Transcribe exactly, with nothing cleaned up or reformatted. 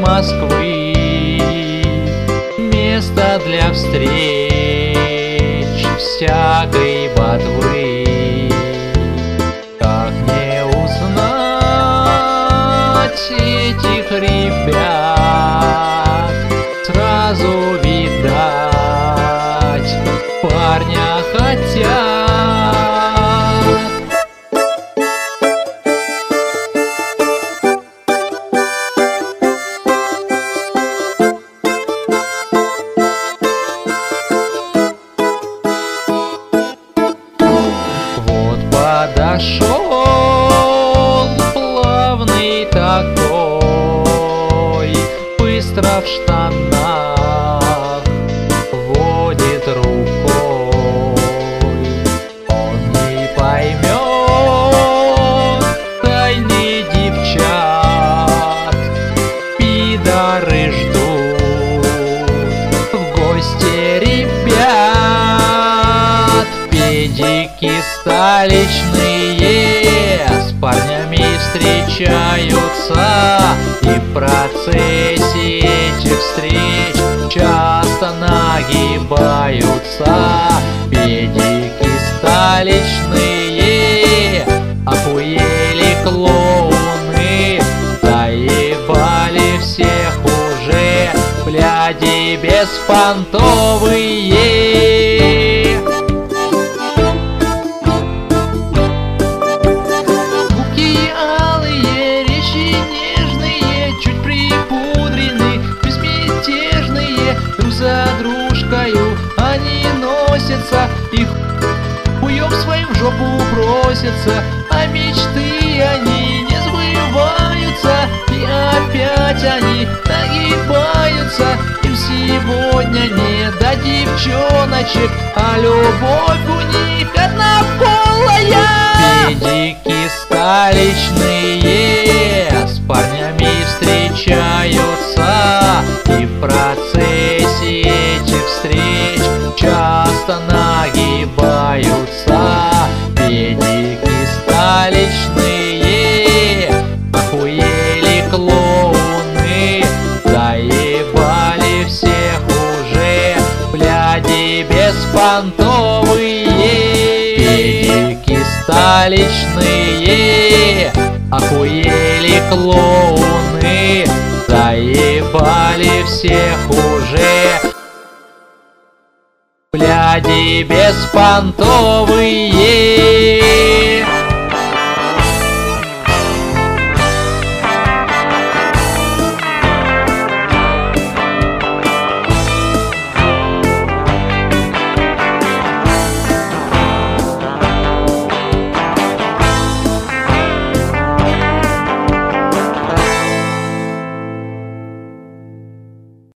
Москвы, место для встреч всякой ботвы. Как не узнать этих ребят, сразу видать, парня хотят. Подошел плавный такой, быстро в штанах водит рукой. Он не поймет тайны девчат, пидоры ждут в гости ребят. Педики столичные с парнями встречаются, и в процессе этих встреч часто нагибаются. Педики столичные, охуели клоуны, заебали всех уже, бляди беспонтовые. За дружкою они носятся, их хуём своим в жопу бросятся, а мечты они не сбываются, и опять они нагибаются. Им сегодня не до девчоночек, а любовь у них однополая. Педики столичные с парнями встречаются, и в процессе этих встреч часто нагибаются. Педики столичные, охуели клоуны, заебали всех уже, бляди беспонтовые. Педики столичные, охуели клоуны, заебали всех уже, бляди беспонтовые.